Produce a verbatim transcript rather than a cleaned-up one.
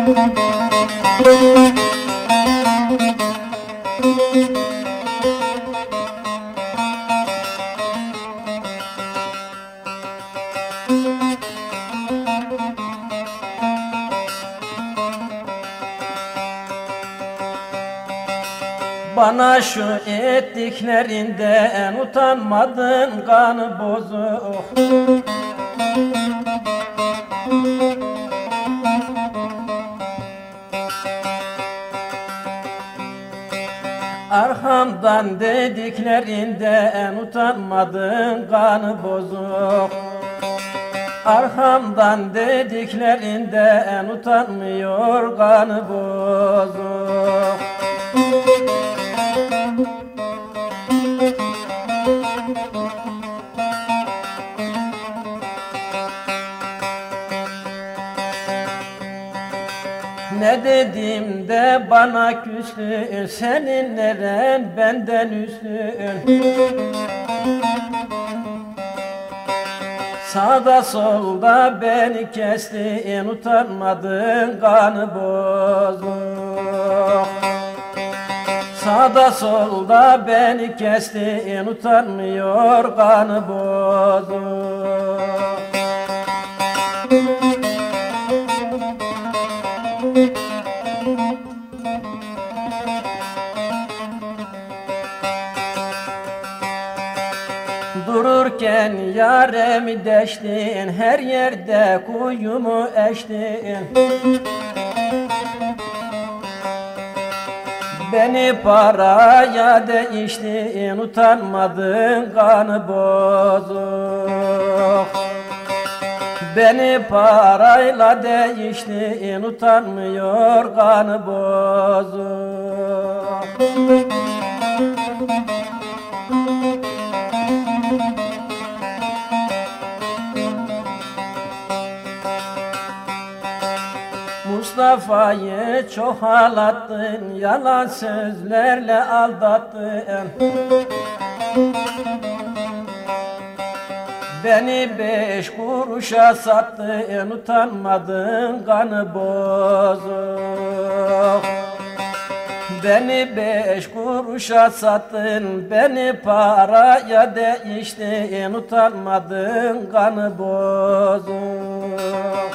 Bana şu ettiklerinden utanmadın kanı bozuk. Arkamdan dediklerinden utanmadın kanı bozuk. Arkamdan dediklerinden utanmıyor kanı bozuk. Ne dedim de bana küstün, senin neren benden üstün. Sağda solda beni kestin, utanmadın kanı bozuk. Sağda solda beni kestin, utanmıyor kanı bozuk. Dururken yaremi deştin, her yerde kuyumu eştin. Beni paraya değiştin, utanmadın kanı bozuk. Beni parayla değiştin, utanmıyor kanı bozuk. Mustafa'yı çok ağlattın, yalan sözlerle aldattın. Beni beş kuruşa sattın, utanmadın kanı bozuk. Beni beş kuruşa sattın, beni paraya değiştin, utanmadın kanı bozuk.